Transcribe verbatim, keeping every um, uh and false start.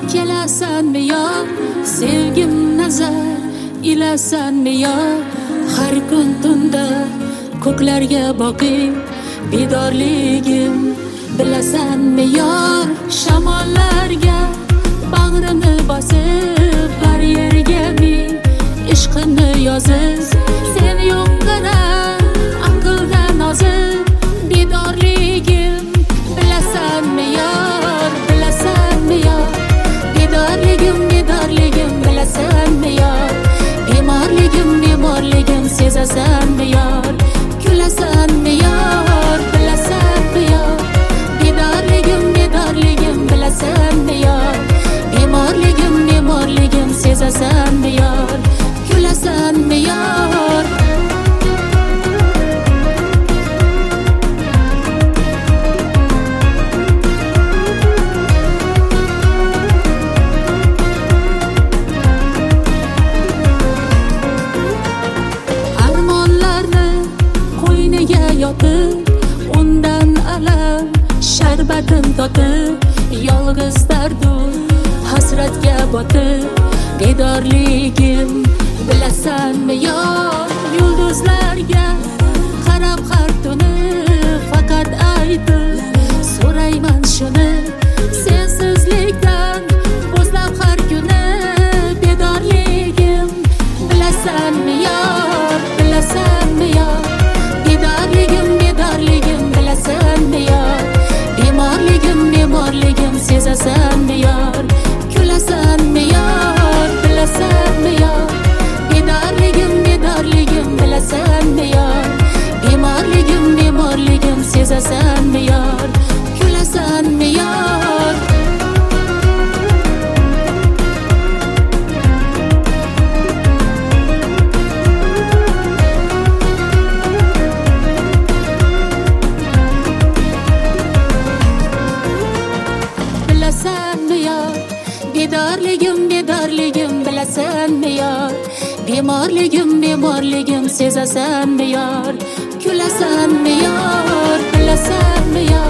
kelasanmi yor, sevgim nazar ilasanmi yor, har kun tunda ko'klarga boqib bedorligim bilasanmi yor, shamollarga bag'rini bosib har yerga men ishqini yozib, sen yo'qqirar aqlda nozib bedorligim bilasanmi yor, bilasanmi yor, bedorligim bedorligim bilasanmi yor, bemorligim bemorligim sezasanmi yor, kulasanmi yor, bilasanmi yor, bedorligim bedorligim bilasanmi yor, bemorligim bemorligim sezasanmi yor, kulasanmi yor. Yotib, undan alam sharbatin totib, yolg'iz dardu hasratga botib, bedorligim bilasanmi yor, yulduzlarga qarab har tuni faqat aytib so'rayman shuni, sensizlikdan o'zlab har kuni bedorligim bilasanmi yor, bilasanmi yor, bedorligim bedorligim bilasanmi yor, bemorligim bemorligim sezasanmi yor, kulasanmi yor, bilasanmi yor, bedorligim bedorligim bilasanmi yor, bemorligim bemorligim sezasanmi yor, kulasanmi yor. Bedorligim bedorligim bilasanmi yor, bemorligim bemorligim sezasanmi yor, kulasanmi yor, bilasanmi yor,